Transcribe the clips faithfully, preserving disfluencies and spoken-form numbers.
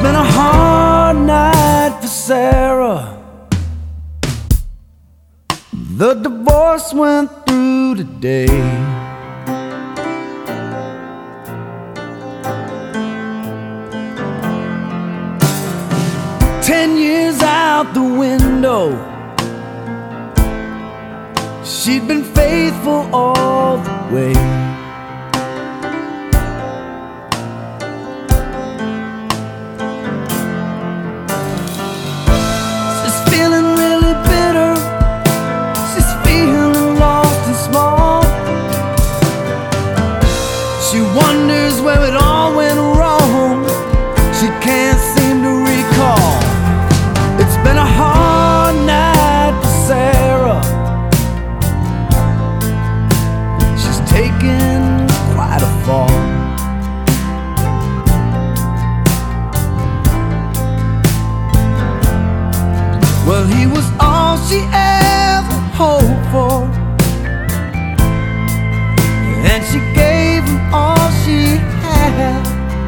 been a hard night for Sarah. The divorce went through today. Ten years out the window, she'd been faithful all the way. She's feeling really bitter, she's feeling lost and small. She wonders where it all went wrong, she can't seem to recall. It's been a hard night for Sarah. She's taken quite a fall. Well, he was all she ever hoped for, and she gave him all she had.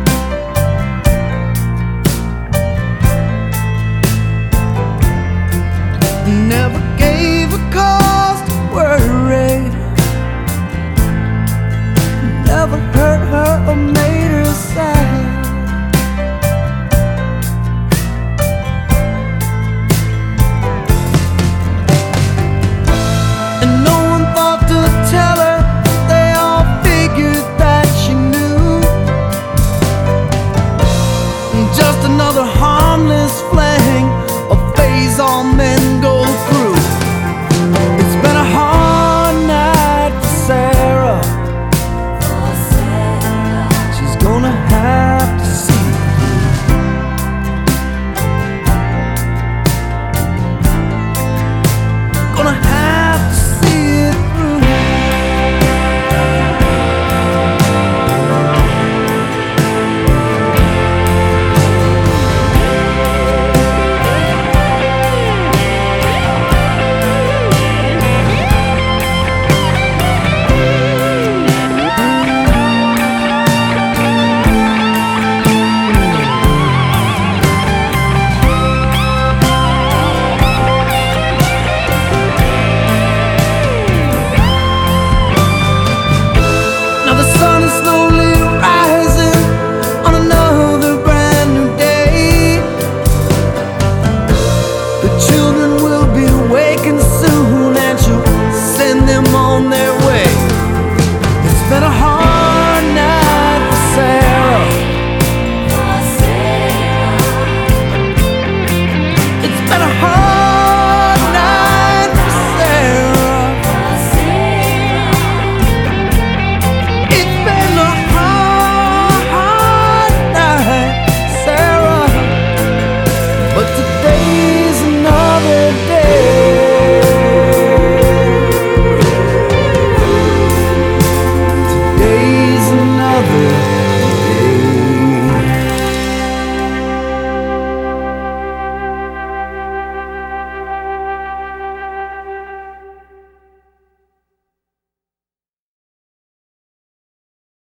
Never gave a cause to worry, never hurt her or made her sad. And no one thought to tell her, they all figured that she knew. Just another harmless flavor